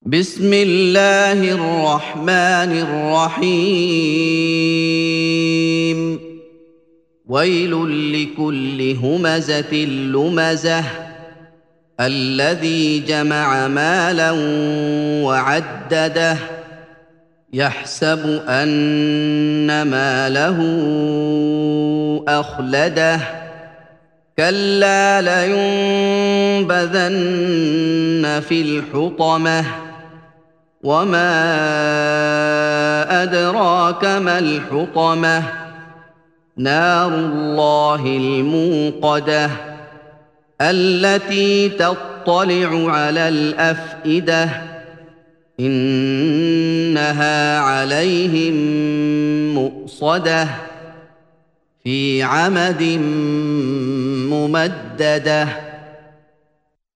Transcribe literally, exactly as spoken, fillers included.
بسم الله الرحمن الرحيم ويل لكل همزة لمزة الذي جمع مالا وعدده يحسب أن ماله أخلده كلا لينبذن في الحطمة وما أدراك ما الحطمة نار الله الموقدة التي تطلع على الأفئدة إنها عليهم مؤصدة في عمد ممدده